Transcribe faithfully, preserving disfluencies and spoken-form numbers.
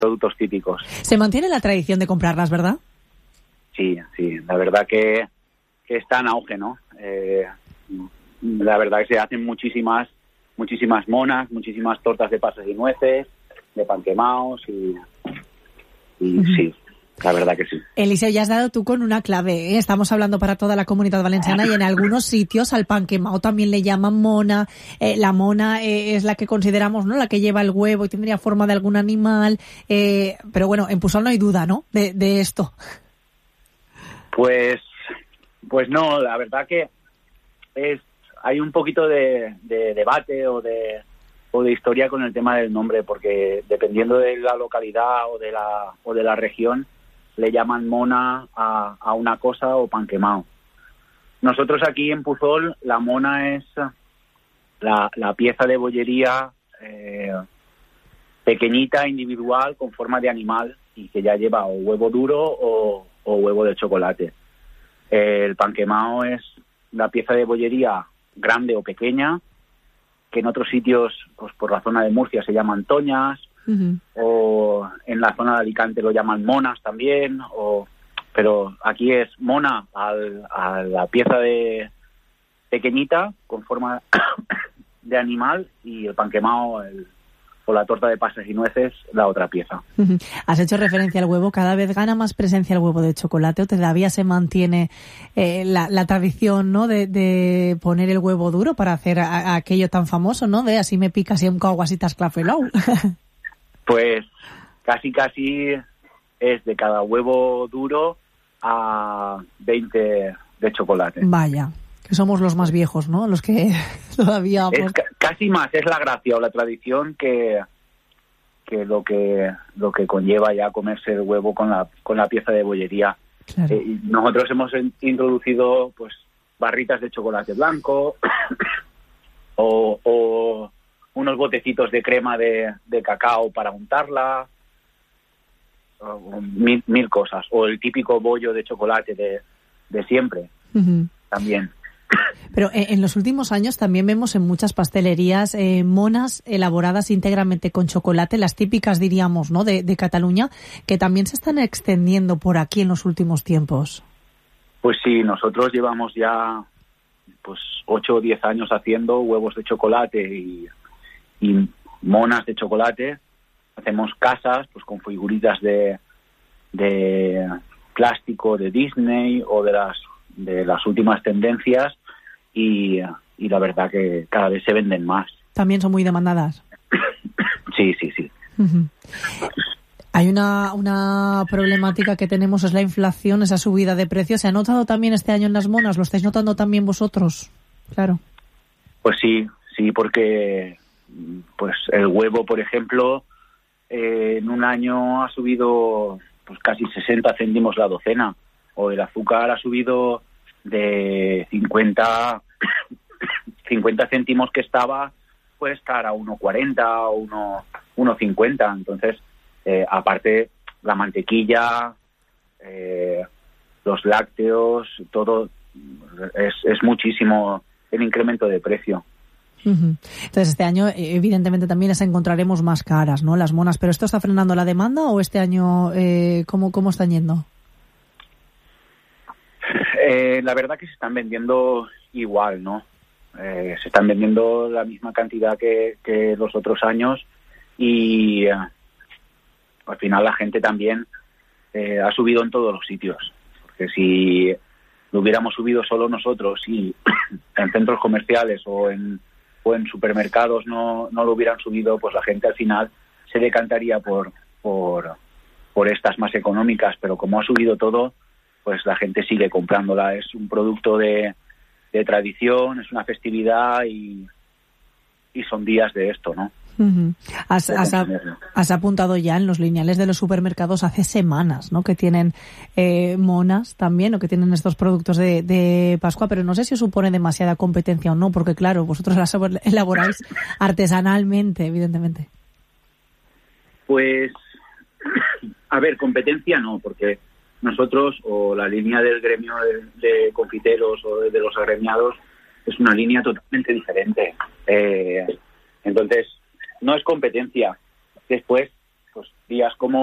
productos típicos. Se mantiene la tradición de comprarlas, ¿verdad? Sí, sí, la verdad que, que está en auge, ¿no? Eh, la verdad que se hacen muchísimas, muchísimas monas, muchísimas tortas de pasas y nueces, de pan quemados y, y uh-huh. sí, la verdad que sí. Eliseo, ya has dado tú con una clave, ¿eh? Estamos hablando para toda la Comunidad Valenciana y en algunos sitios al pan quemado también le llaman mona. Eh, la mona eh, es la que consideramos, ¿no? La que lleva el huevo y tendría forma de algún animal. Eh, pero bueno, en Pusol no hay duda, ¿no? De, de esto. Pues, pues no, la verdad que es hay un poquito de, de debate o de o de historia con el tema del nombre, porque dependiendo de la localidad o de la o de la región le llaman mona a, a una cosa o pan quemado. Nosotros aquí en Pusol la mona es la, la pieza de bollería eh, pequeñita, individual, con forma de animal y que ya lleva o huevo duro o o huevo de chocolate. El pan quemado es la pieza de bollería grande o pequeña, que en otros sitios, pues por la zona de Murcia se llaman toñas, uh-huh. o en la zona de Alicante lo llaman monas también, o pero aquí es mona al, a la pieza de pequeñita con forma de animal y el pan quemado, el o la torta de pasas y nueces, la otra pieza. Uh-huh. Has hecho referencia al huevo. ¿Cada vez gana más presencia el huevo de chocolate o todavía se mantiene eh, la, la tradición, ¿no? de, de poner el huevo duro para hacer a, a aquello tan famoso, ¿no? De así me picas y un caguasitas clafelou? Pues casi casi es de cada huevo duro a veinte de chocolate. Vaya. Que somos los más viejos, ¿no? Los que todavía... Es c- casi más, es la gracia o la tradición que que lo que lo que conlleva ya comerse el huevo con la con la pieza de bollería. Claro. Eh, nosotros hemos en, introducido pues barritas de chocolate blanco o, o unos botecitos de crema de, de cacao para untarla, o mil, mil cosas. O el típico bollo de chocolate de, de siempre, uh-huh. también. Pero eh, en los últimos años también vemos en muchas pastelerías eh, monas elaboradas íntegramente con chocolate, las típicas, diríamos, ¿no? de, de Cataluña, que también se están extendiendo por aquí en los últimos tiempos. Pues sí, nosotros llevamos ya pues ocho o diez años haciendo huevos de chocolate y, y monas de chocolate. Hacemos casas pues con figuritas de, de plástico de Disney o de las de las últimas tendencias y, y la verdad que cada vez se venden más. ¿También son muy demandadas? Sí, sí, sí. Uh-huh. Hay una, una problemática que tenemos, es la inflación, esa subida de precios. ¿Se ha notado también este año en las monas? ¿Lo estáis notando también vosotros? Claro. Pues sí, sí, porque pues el huevo, por ejemplo, eh, en un año ha subido pues casi sesenta céntimos la docena. O el azúcar ha subido de cincuenta, cincuenta céntimos que estaba, puede estar a uno cuarenta o uno cincuenta. Entonces, eh, aparte, la mantequilla, eh, los lácteos, todo es, es muchísimo el incremento de precio. Uh-huh. Entonces, este año, evidentemente, también las encontraremos más caras, ¿no? Las monas. ¿Pero esto está frenando la demanda o este año eh, cómo, cómo están yendo? Eh, la verdad que se están vendiendo igual, ¿no? Eh, se están vendiendo la misma cantidad que, que los otros años y eh, al final la gente también eh, ha subido en todos los sitios. Porque si lo hubiéramos subido solo nosotros y en centros comerciales o en, o en supermercados no, no lo hubieran subido, pues la gente al final se decantaría por, por, por estas más económicas. Pero como ha subido todo, pues la gente sigue comprándola. Es un producto de, de tradición, es una festividad y, y son días de esto, ¿no? Uh-huh. Has, has, has apuntado ya en los lineales de los supermercados hace semanas, ¿no? Que tienen eh, monas también o que tienen estos productos de, de Pascua, pero no sé si os supone demasiada competencia o no, porque claro, vosotros las elaboráis artesanalmente, evidentemente. Pues, a ver, competencia no, porque nosotros, o la línea del gremio de, de confiteros o de, de los agremiados, es una línea totalmente diferente. Eh, entonces, no es competencia. Después, pues días como